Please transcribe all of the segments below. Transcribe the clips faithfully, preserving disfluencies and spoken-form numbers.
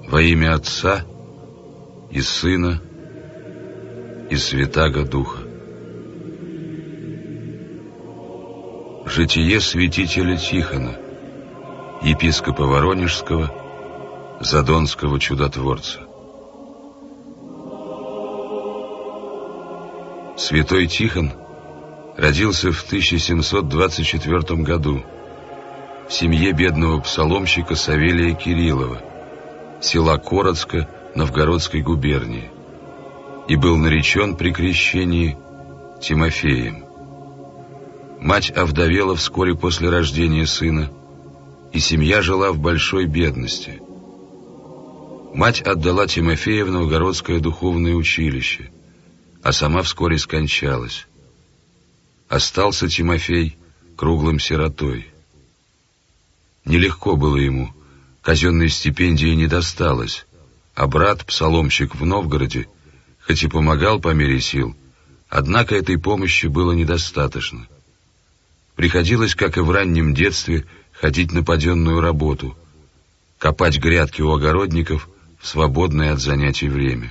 Во имя Отца и Сына и Святаго Духа. Житие святителя Тихона, епископа Воронежского, Задонского чудотворца. Святой Тихон родился в тысяча семьсот двадцать четвёртом году в семье бедного псаломщика Савелия Кириллова, села Коротска Новгородской губернии, и был наречен при крещении Тимофеем. Мать овдовела вскоре после рождения сына, и семья жила в большой бедности. Мать отдала Тимофея в Новгородское духовное училище, а сама вскоре скончалась. Остался Тимофей круглым сиротой. Нелегко было ему, казенной стипендии не досталось, а брат, псаломщик в Новгороде, хоть и помогал по мере сил, однако этой помощи было недостаточно. Приходилось, как и в раннем детстве, ходить на паденную работу, копать грядки у огородников в свободное от занятий время.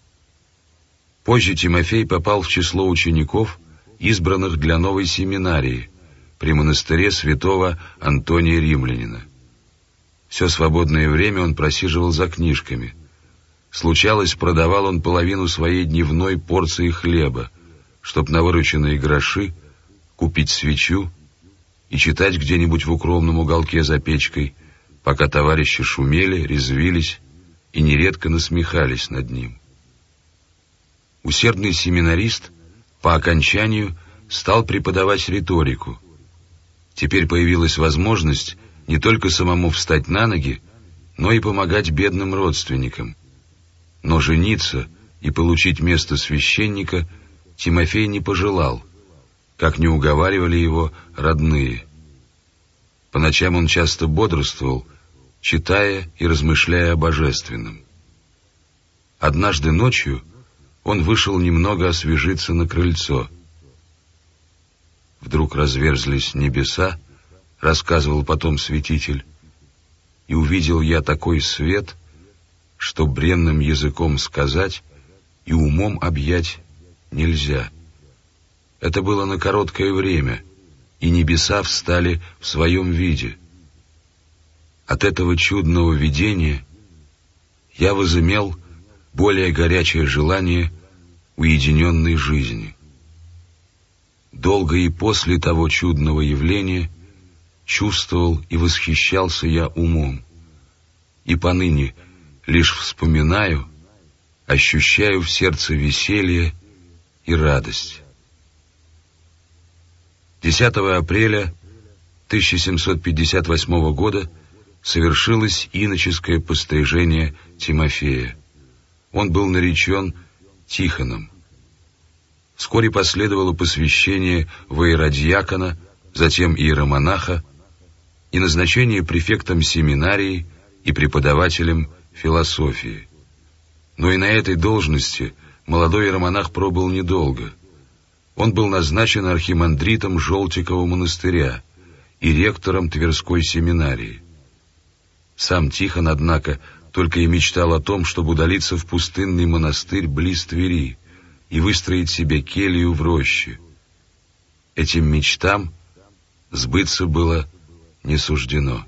Позже Тимофей попал в число учеников, избранных для новой семинарии при монастыре святого Антония Римлянина. Все свободное время он просиживал за книжками. Случалось, продавал он половину своей дневной порции хлеба, чтоб на вырученные гроши купить свечу и читать где-нибудь в укромном уголке за печкой, пока товарищи шумели, резвились и нередко насмехались над ним. Усердный семинарист по окончанию стал преподавать риторику. Теперь появилась возможность не только самому встать на ноги, но и помогать бедным родственникам. Но жениться и получить место священника Тимофей не пожелал, как не уговаривали его родные. По ночам он часто бодрствовал, читая и размышляя о божественном. Однажды ночью он вышел немного освежиться на крыльцо. Вдруг разверзлись небеса, рассказывал потом святитель, и увидел я такой свет, что бренным языком сказать и умом объять нельзя. Это было на короткое время, и небеса встали в своем виде. От этого чудного видения я возымел более горячее желание уединенной жизни. Долго и после того чудного явления чувствовал и восхищался я умом, и поныне лишь вспоминаю, ощущаю в сердце веселье и радость. десятого апреля тысяча семьсот пятьдесят восьмого года совершилось иноческое пострижение Тимофея. Он был наречен Тихоном. Вскоре последовало посвящение в иеродиакона, затем иеромонаха и назначение префектом семинарии и преподавателем философии. Но и на этой должности молодой иеромонах пробыл недолго. Он был назначен архимандритом Желтикова монастыря и ректором Тверской семинарии. Сам Тихон, однако, только и мечтал о том, чтобы удалиться в пустынный монастырь близ Твери и выстроить себе келью в роще. Этим мечтам сбыться было не суждено.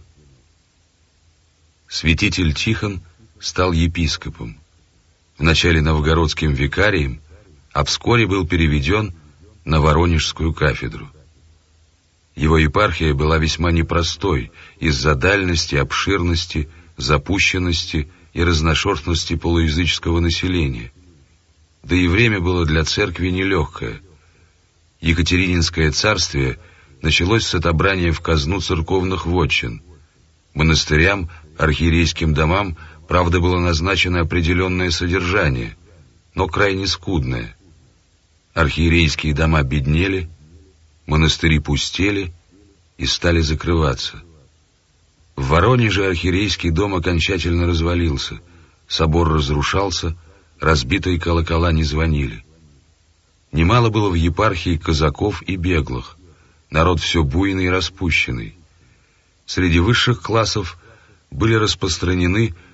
Святитель Тихон стал епископом, вначале новгородским викарием, а вскоре был переведен на Воронежскую кафедру. Его епархия была весьма непростой из-за дальности, обширности, запущенности и разношерстности полуязыческого населения. Да и время было для церкви нелегкое. Екатерининское царствие началось с отобрания в казну церковных вотчин. Монастырям, архиерейским домам, правда, было назначено определенное содержание, но крайне скудное. Архиерейские дома беднели, монастыри пустели и стали закрываться. В Воронеже архиерейский дом окончательно развалился, собор разрушался, разбитые колокола не звонили. Немало было в епархии казаков и беглых, народ все буйный и распущенный. Среди высших классов были распространены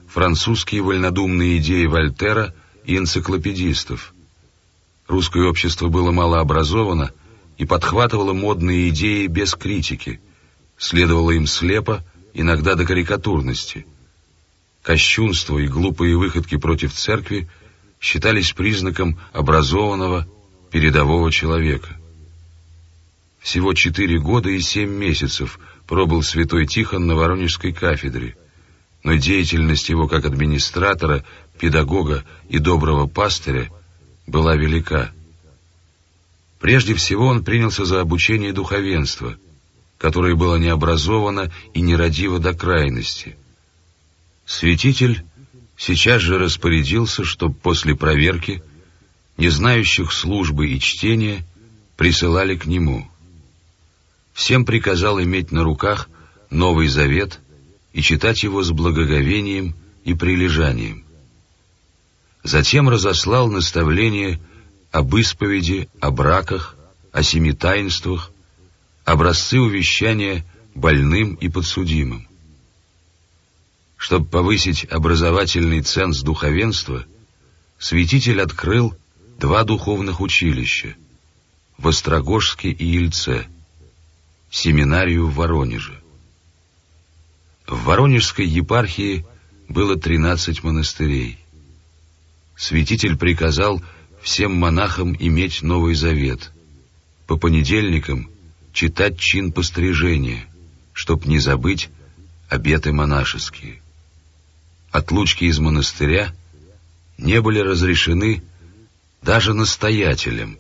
французские вольнодумные идеи Вольтера и энциклопедистов. Русское общество было малообразовано и подхватывало модные идеи без критики, следовало им слепо, иногда до карикатурности. Кощунство и глупые выходки против церкви считались признаком образованного, передового человека. Всего четыре года и семь месяцев пробыл святой Тихон на Воронежской кафедре, но деятельность его как администратора, педагога и доброго пастыря была велика. Прежде всего он принялся за обучение духовенства, которое было необразовано и нерадиво до крайности. Святитель сейчас же распорядился, чтоб после проверки не знающих службы и чтения присылали к нему. Всем приказал иметь на руках Новый Завет и читать его с благоговением и прилежанием. Затем разослал наставления об исповеди, о браках, о семи таинствах, образцы увещания больным и подсудимым. Чтобы повысить образовательный ценз духовенства, святитель открыл два духовных училища — в Острогожске и Ельце, семинарию в Воронеже. В Воронежской епархии было тринадцать монастырей. Святитель приказал всем монахам иметь Новый Завет, по понедельникам читать чин пострижения, чтоб не забыть обеты монашеские. Отлучки из монастыря не были разрешены даже настоятелем.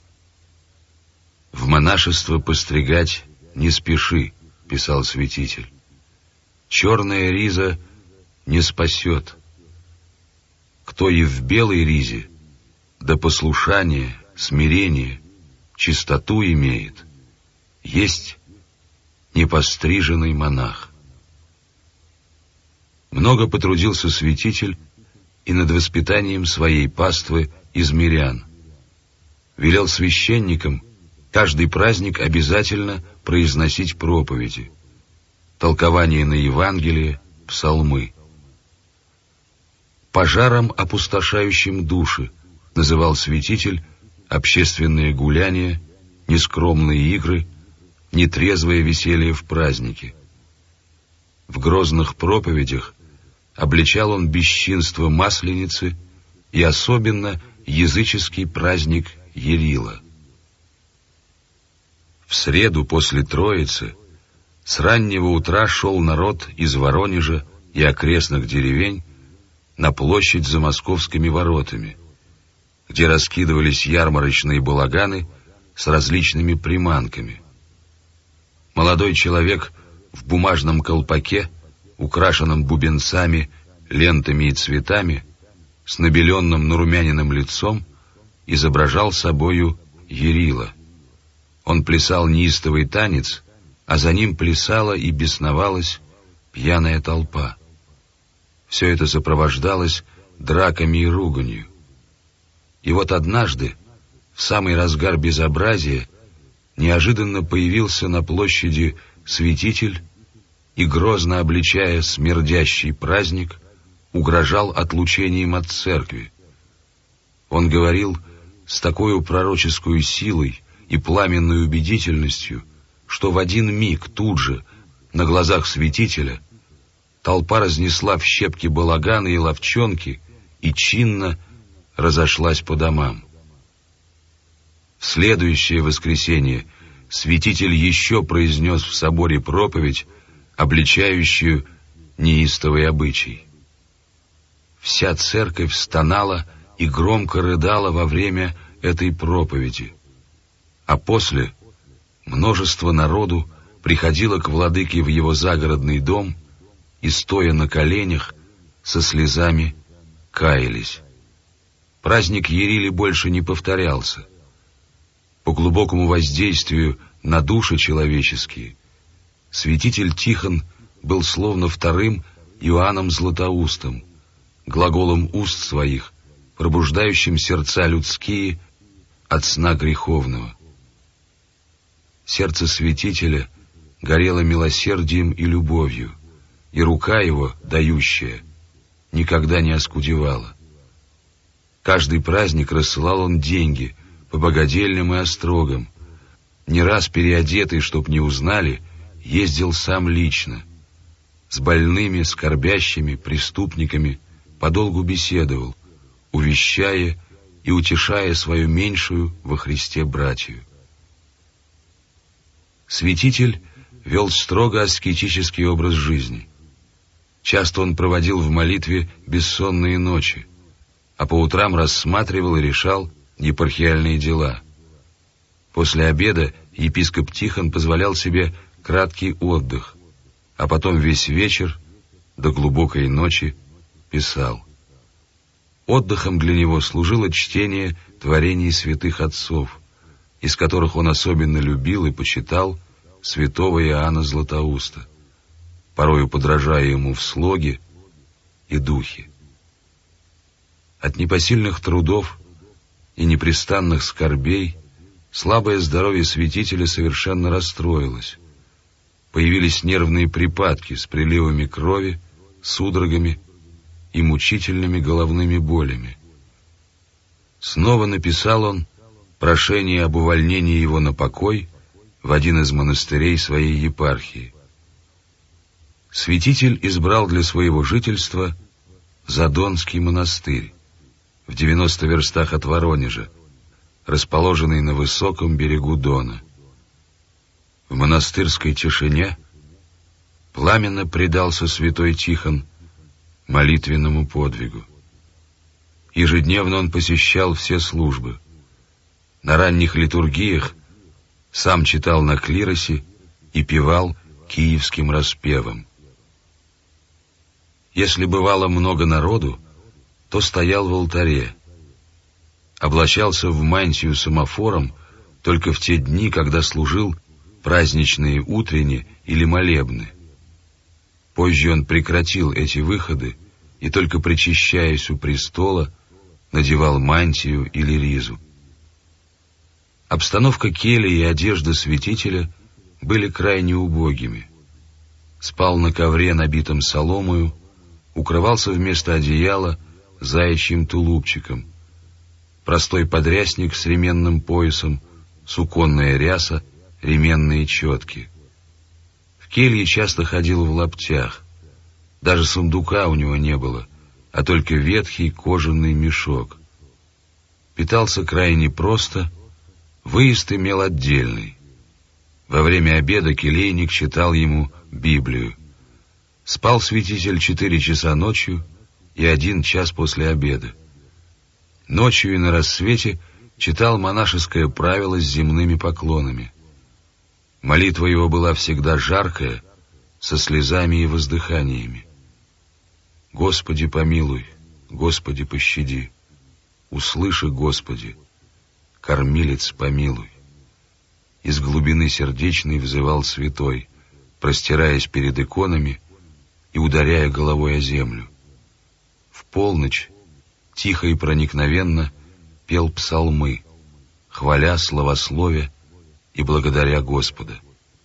«В монашество постригать не спеши», — писал святитель. «Черная риза не спасет. Кто и в белой ризе, да послушание, смирение, чистоту имеет, есть непостриженный монах». Много потрудился святитель и над воспитанием своей паствы из мирян. Велел священникам каждый праздник обязательно произносить проповеди, толкование на Евангелие, псалмы. «Пожаром, опустошающим души», называл святитель общественные гуляния, нескромные игры, нетрезвое веселье в празднике. В грозных проповедях обличал он бесчинство Масленицы и особенно языческий праздник Ярила. В среду после Троицы с раннего утра шел народ из Воронежа и окрестных деревень на площадь за московскими воротами, где раскидывались ярмарочные балаганы с различными приманками. Молодой человек в бумажном колпаке, украшенном бубенцами, лентами и цветами, с набеленным нарумяненным лицом, изображал собою Ярила. Он плясал неистовый танец, а за ним плясала и бесновалась пьяная толпа. Все это сопровождалось драками и руганью. И вот однажды, в самый разгар безобразия, неожиданно появился на площади святитель и, грозно обличая смердящий праздник, угрожал отлучением от церкви. Он говорил с такой пророческую силой и пламенной убедительностью, что в один миг тут же, на глазах святителя, толпа разнесла в щепки балаганы и ловчонки и чинно разошлась по домам. В следующее воскресенье святитель еще произнес в соборе проповедь, обличающую неистовый обычай. Вся церковь стонала и громко рыдала во время этой проповеди, а после множество народу приходило к владыке в его загородный дом и, стоя на коленях, со слезами каялись. Праздник Ярили больше не повторялся. По глубокому воздействию на души человеческие святитель Тихон был словно вторым Иоанном Златоустом, глаголом уст своих, пробуждающим сердца людские от сна греховного. Сердце святителя горело милосердием и любовью, и рука его, дающая, никогда не оскудевало. Каждый праздник рассылал он деньги по богадельням и острогам. Не раз переодетый, чтоб не узнали, ездил сам лично. С больными, скорбящими, преступниками подолгу беседовал, увещая и утешая свою меньшую во Христе братью. Святитель вел строго аскетический образ жизни. Часто он проводил в молитве бессонные ночи, а по утрам рассматривал и решал епархиальные дела. После обеда епископ Тихон позволял себе краткий отдых, а потом весь вечер до глубокой ночи писал. Отдыхом для него служило чтение творений святых отцов, из которых он особенно любил и почитал святого Иоанна Златоуста, порою подражая ему в слоге и духе. От непосильных трудов и непрестанных скорбей слабое здоровье святителя совершенно расстроилось. Появились нервные припадки с приливами крови, судорогами и мучительными головными болями. Снова написал он прошение об увольнении его на покой в один из монастырей своей епархии. Святитель избрал для своего жительства Задонский монастырь в девяноста верстах от Воронежа, расположенный на высоком берегу Дона. В монастырской тишине пламенно предался святой Тихон молитвенному подвигу. Ежедневно он посещал все службы. На ранних литургиях сам читал на клиросе и певал киевским распевом. Если бывало много народу, то стоял в алтаре. Облачался в мантию самофором только в те дни, когда служил праздничные утренние или молебны. Позже он прекратил эти выходы и, только причащаясь у престола, надевал мантию или ризу. Обстановка кельи и одежда святителя были крайне убогими. Спал на ковре, набитом соломою, укрывался вместо одеяла заячьим тулупчиком. Простой подрясник с ременным поясом, суконная ряса, ременные четки. В келье часто ходил в лаптях. Даже сундука у него не было, а только ветхий кожаный мешок. Питался крайне просто, выезд имел отдельный. Во время обеда келейник читал ему Библию. Спал святитель четыре часа ночью и один час после обеда. Ночью и на рассвете читал монашеское правило с земными поклонами. Молитва его была всегда жаркая, со слезами и воздыханиями. «Господи, помилуй, Господи, пощади, услыши, Господи, кормилец, помилуй». Из глубины сердечной взывал святой, простираясь перед иконами и ударяя головой о землю. В полночь тихо и проникновенно пел псалмы, хваля, славословя и благодаря Господа.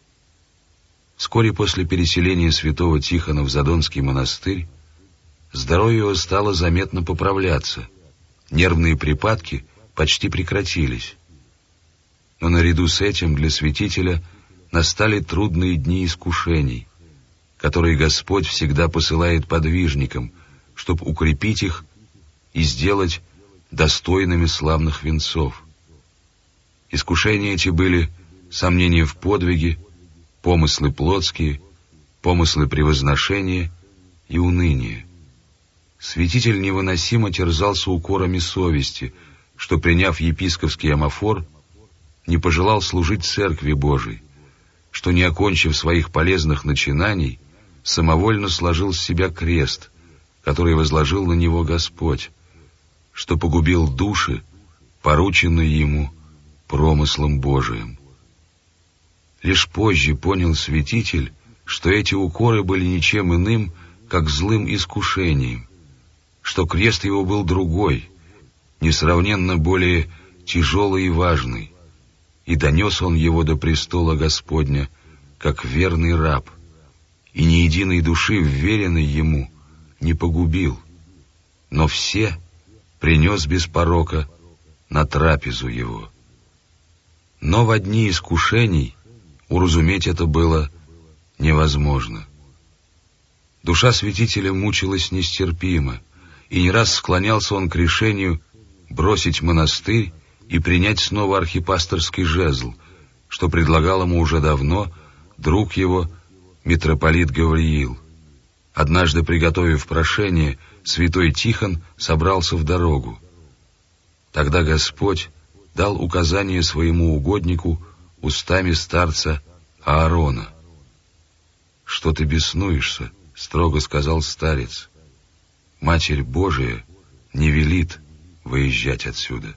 Вскоре после переселения святого Тихона в Задонский монастырь здоровье его стало заметно поправляться, нервные припадки почти прекратились. Но наряду с этим для святителя настали трудные дни искушений, которые Господь всегда посылает подвижникам, чтобы укрепить их и сделать достойными славных венцов. Искушения эти были сомнения в подвиге, помыслы плотские, помыслы превозношения и уныние. Святитель невыносимо терзался укорами совести, что, приняв епископский амафор, не пожелал служить Церкви Божией, что, не окончив своих полезных начинаний, самовольно сложил с себя крест, который возложил на него Господь, что погубил души, порученные ему промыслом Божиим. Лишь позже понял святитель, что эти укоры были ничем иным, как злым искушением, что крест его был другой, несравненно более тяжелый и важный, и донес он его до престола Господня, как верный раб, и ни единой души, вверенной ему, не погубил, но все принес без порока на трапезу его. Но в дни искушений уразуметь это было невозможно. Душа святителя мучилась нестерпимо, и не раз склонялся он к решению бросить монастырь и принять снова архипасторский жезл, что предлагал ему уже давно друг его, митрополит Гавриил. Однажды, приготовив прошение, святой Тихон собрался в дорогу. Тогда Господь дал указание своему угоднику устами старца Аарона. «Что ты беснуешься?» — строго сказал старец. «Матерь Божия не велит выезжать отсюда».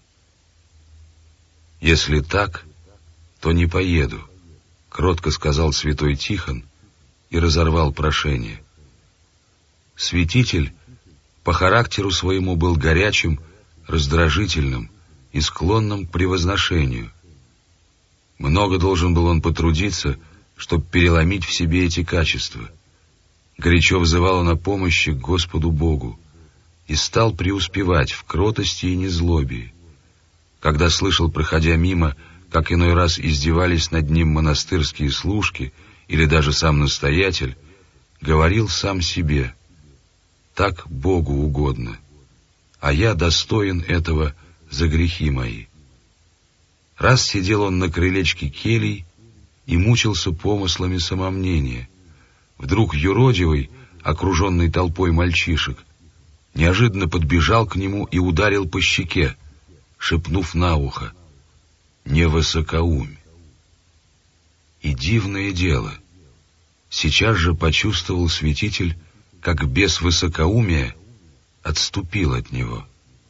«Если так, то не поеду», — кротко сказал святой Тихон и разорвал прошение. Святитель по характеру своему был горячим, раздражительным и склонным к превозношению. Много должен был он потрудиться, чтобы переломить в себе эти качества. Горячо взывал он о помощи к Господу Богу и стал преуспевать в кротости и незлобии. Когда слышал, проходя мимо, как иной раз издевались над ним монастырские служки или даже сам настоятель, говорил сам себе: «Так Богу угодно, а я достоин этого за грехи мои». Раз сидел он на крылечке келий и мучился помыслами самомнения. Вдруг юродивый, окруженный толпой мальчишек, неожиданно подбежал к нему и ударил по щеке, шепнув на ухо: «Не высокоумь». И дивное дело, сейчас же почувствовал святитель, как бес высокоумия отступил от него.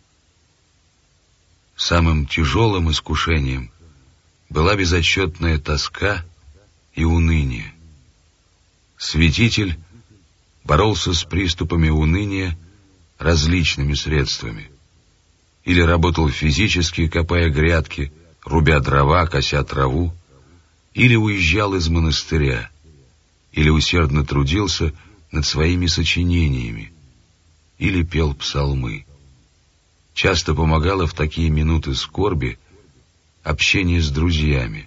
Самым тяжелым искушением была безотчетная тоска и уныние. Святитель боролся с приступами уныния различными средствами. Или работал физически, копая грядки, рубя дрова, кося траву, или уезжал из монастыря, или усердно трудился над своими сочинениями, или пел псалмы. Часто помогало в такие минуты скорби общение с друзьями.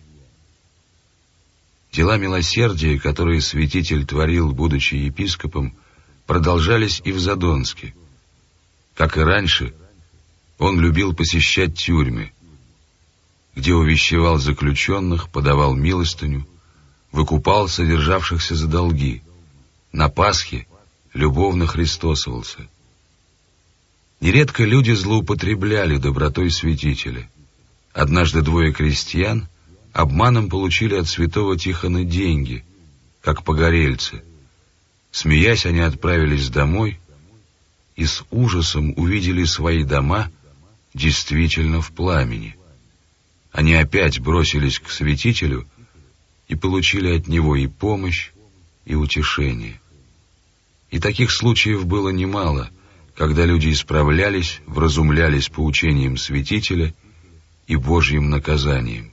Дела милосердия, которые святитель творил, будучи епископом, продолжались и в Задонске. Как и раньше, он любил посещать тюрьмы, где увещевал заключенных, подавал милостыню, выкупал содержавшихся за долги. На Пасхе любовно христосовался. Нередко люди злоупотребляли добротой святителя. Однажды двое крестьян обманом получили от святого Тихона деньги, как погорельцы. Смеясь, они отправились домой и с ужасом увидели свои дома действительно в пламени. Они опять бросились к святителю и получили от него и помощь, и утешение. И таких случаев было немало, когда люди исправлялись, вразумлялись поучением святителя и Божьим наказанием.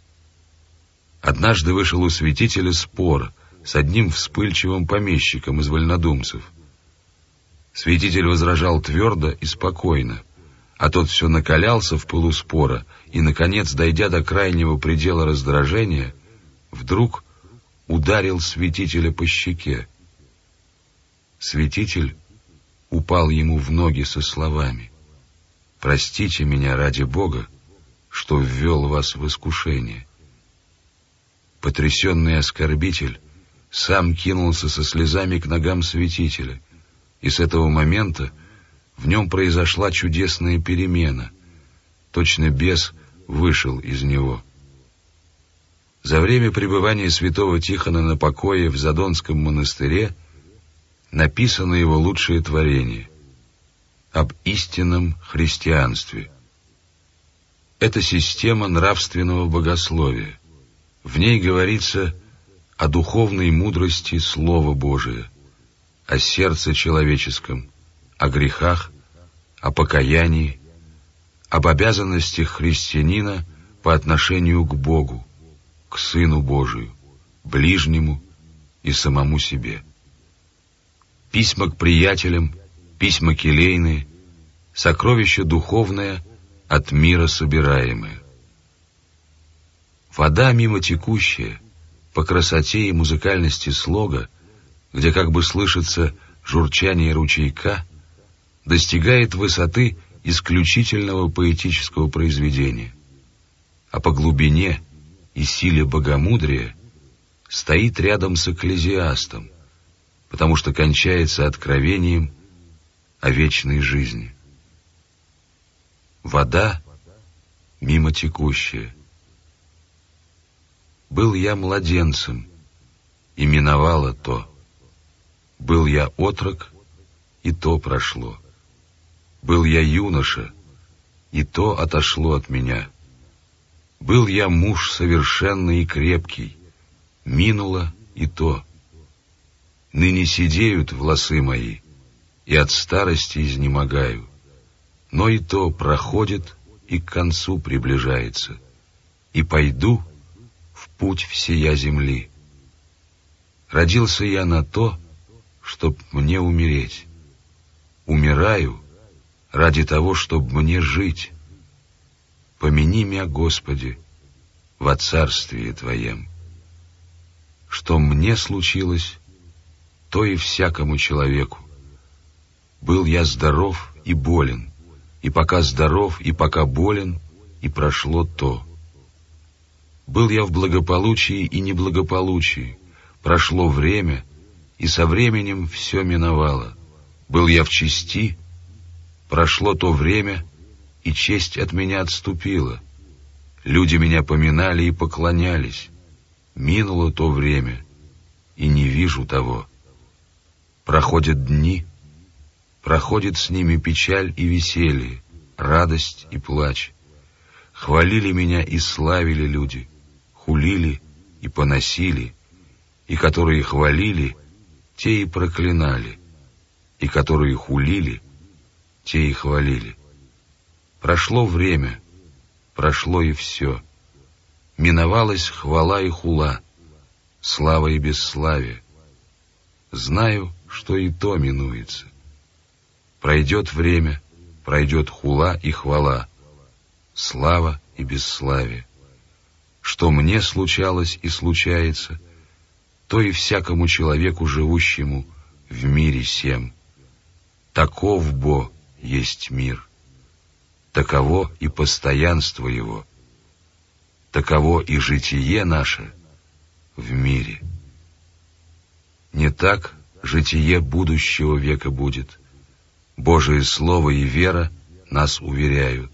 Однажды вышел у святителя спор с одним вспыльчивым помещиком из вольнодумцев. Святитель возражал твердо и спокойно, а тот все накалялся в пылу спора и, наконец, дойдя до крайнего предела раздражения, вдруг ударил святителя по щеке. Святитель упал ему в ноги со словами: «Простите меня ради Бога, что ввел вас в искушение». Потрясенный оскорбитель сам кинулся со слезами к ногам святителя, и с этого момента в нем произошла чудесная перемена. Точно бес вышел из него. За время пребывания святого Тихона на покое в Задонском монастыре написано его лучшее творение об истинном христианстве. Это система нравственного богословия. В ней говорится о духовной мудрости Слова Божия, о сердце человеческом, о грехах, о покаянии, об обязанностях христианина по отношению к Богу, к Сыну Божию, ближнему и самому себе. Письма к приятелям письма келейные, сокровище духовное, от мира собираемое. Вода мимо текущая, по красоте и музыкальности слога, где как бы слышится журчание ручейка, достигает высоты исключительного поэтического произведения, а по глубине и силе богомудрия стоит рядом с экклезиастом, потому что кончается откровением о вечной жизни. Вода мимо текущая. Был я младенцем, и миновало то. Был я отрок, и то прошло. Был я юноша, и то отошло от меня. Был я муж совершенный и крепкий, минуло и то. Ныне седеют волосы мои, и от старости изнемогаю. Но и то проходит и к концу приближается, и пойду в путь всея земли. Родился я на то, чтоб мне умереть. Умираю ради того, чтоб мне жить. Помяни меня, Господи, во царствии Твоем. Что мне случилось, то и всякому человеку. Был я здоров и болен, и пока здоров, и пока болен, и прошло то. Был я в благополучии и неблагополучии, прошло время, и со временем все миновало. Был я в чести, прошло то время, и честь от меня отступила. Люди меня поминали и поклонялись. Минуло то время, и не вижу того. Проходят дни, проходит с ними печаль и веселье, радость и плач. Хвалили меня и славили люди, хулили и поносили, и которые хвалили, те и проклинали, и которые хулили, те и хвалили. Прошло время, прошло и все. Миновалась хвала и хула, слава и бесславие. Знаю, что и то минуется. Пройдет время, пройдет хула и хвала, слава и бесславие. Что мне случалось и случается, то и всякому человеку, живущему в мире сем. Таков бо есть мир, таково и постоянство его, таково и житие наше в мире. Не так житие будущего века будет. Божие Слово и вера нас уверяют.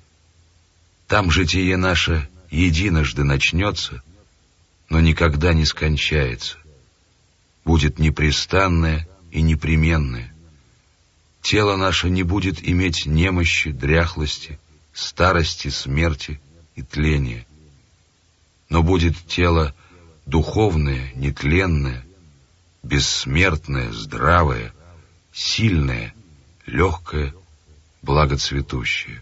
Там житие наше единожды начнется, но никогда не скончается. Будет непрестанное и непременное. Тело наше не будет иметь немощи, дряхлости, старости, смерти и тления. Но будет тело духовное, нетленное, бессмертное, здравое, сильное, легкое, благоцветущее.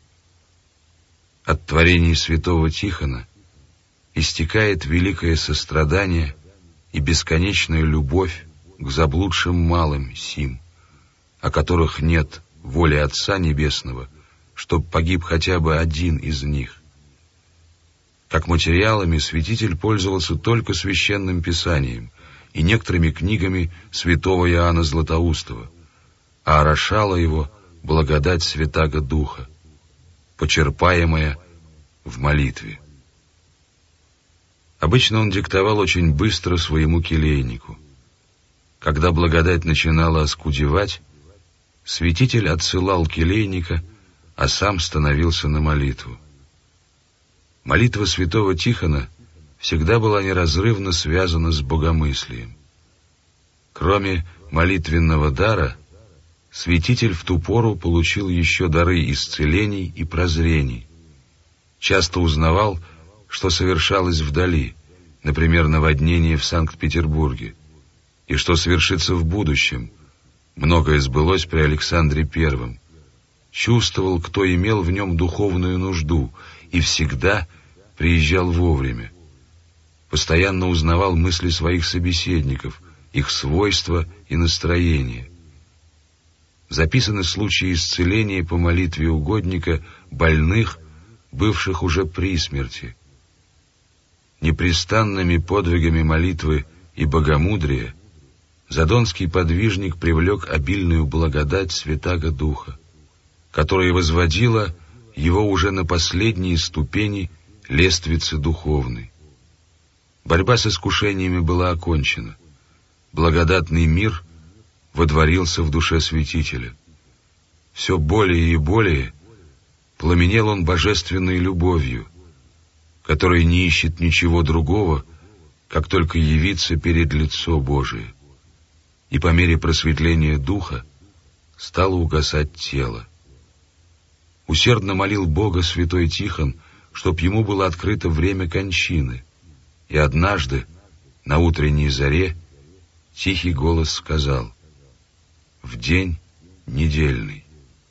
От творений святого Тихона истекает великое сострадание и бесконечная любовь к заблудшим малым сим, о которых нет воли Отца Небесного, чтоб погиб хотя бы один из них. Как материалами святитель пользовался только священным писанием и некоторыми книгами святого Иоанна Златоустова, а орошала его благодать Святаго Духа, почерпаемая в молитве. Обычно он диктовал очень быстро своему келейнику. Когда благодать начинала оскудевать, святитель отсылал келейника, а сам становился на молитву. Молитва святого Тихона всегда была неразрывно связана с богомыслием. Кроме молитвенного дара, святитель в ту пору получил еще дары исцелений и прозрений. Часто узнавал, что совершалось вдали, например, наводнение в Санкт-Петербурге, и что совершится в будущем. Многое сбылось при Александре Первом. Чувствовал, кто имел в нем духовную нужду, и всегда приезжал вовремя. Постоянно узнавал мысли своих собеседников, их свойства и настроения. записаны случаи исцеления по молитве угодника больных, бывших уже при смерти. Непрестанными подвигами молитвы и богомудрия задонский подвижник привлек обильную благодать Святаго Духа, которая возводила его уже на последние ступени лествицы духовной. Борьба с искушениями была окончена. Благодатный мир водворился в душе святителя. Все более и более пламенел он божественной любовью, которая не ищет ничего другого, как только явиться перед лицо Божие. И по мере просветления духа стало угасать тело. Усердно молил Бога святой Тихон, чтоб ему было открыто время кончины, и однажды, на утренней заре, тихий голос сказал: «В день недельный».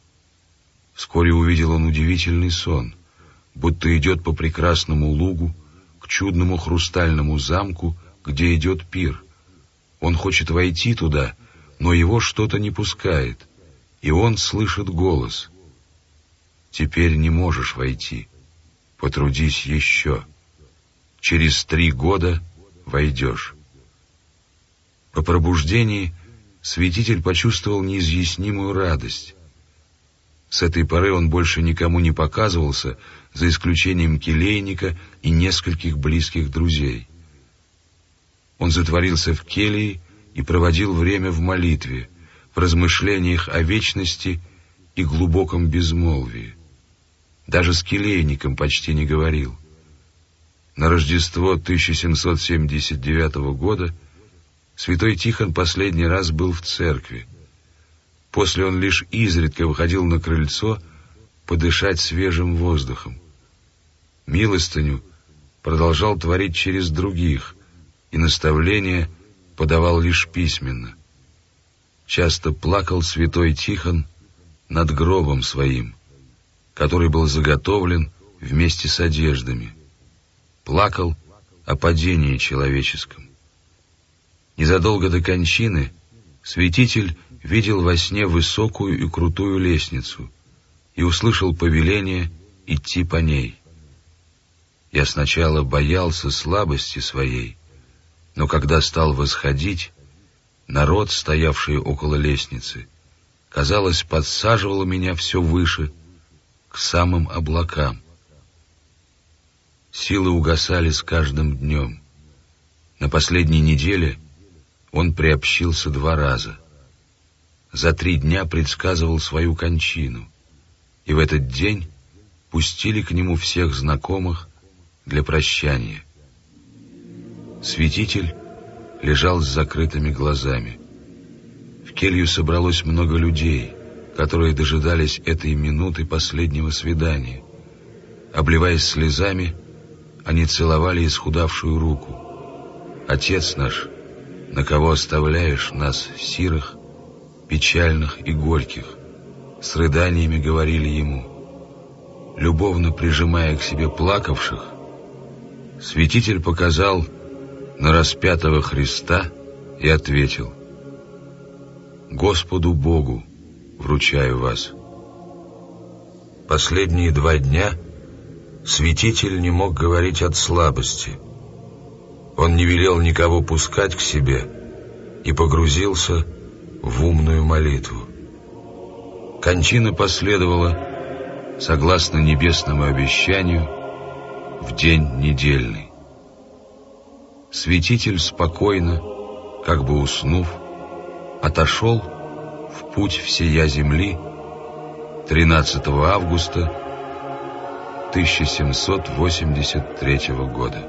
Вскоре увидел он удивительный сон, будто идет по прекрасному лугу к чудному хрустальному замку, где идет пир. Он хочет войти туда, но его что-то не пускает, и он слышит голос: «Теперь не можешь войти, потрудись еще. Через три года войдешь». По пробуждении святитель почувствовал неизъяснимую радость. С этой поры он больше никому не показывался, за исключением келейника и нескольких близких друзей. Он затворился в келье и проводил время в молитве, в размышлениях о вечности и глубоком безмолвии. Даже с келейником почти не говорил. На Рождество тысяча семьсот семьдесят девятого года святой Тихон последний раз был в церкви. После он лишь изредка выходил на крыльцо подышать свежим воздухом. Милостыню продолжал творить через других, и наставления подавал лишь письменно. Часто плакал святой Тихон над гробом своим, который был заготовлен вместе с одеждами. Плакал о падении человеческом. Незадолго до кончины святитель видел во сне высокую и крутую лестницу и услышал повеление идти по ней. Я сначала боялся слабости своей, но когда стал восходить, народ, стоявший около лестницы, казалось, подсаживал меня все выше, к самым облакам. Силы угасали с каждым днем. На последней неделе он приобщился два раза. За три дня предсказывал свою кончину, и в этот день пустили к нему всех знакомых для прощания. Святитель лежал с закрытыми глазами. В келью собралось много людей, которые дожидались этой минуты последнего свидания. Обливаясь слезами, они целовали исхудавшую руку. «Отец наш, на кого оставляешь нас, сирых, печальных и горьких?» С рыданиями говорили ему. Любовно прижимая к себе плакавших, святитель показал на распятого Христа и ответил: «Господу Богу вручаю вас». Последние два дня святитель не мог говорить от слабости. Он не велел никого пускать к себе и погрузился в умную молитву. Кончина последовала, согласно небесному обещанию, в день недельный. Святитель спокойно, как бы уснув, отошел в путь всея земли тринадцатого августа тысяча семьсот восемьдесят третьего года.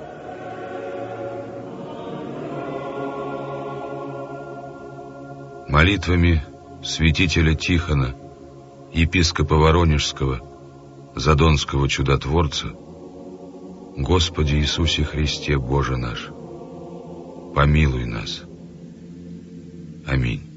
Молитвами святителя Тихона, епископа Воронежского, задонского чудотворца, Господи Иисусе Христе, Боже наш, помилуй нас. Аминь.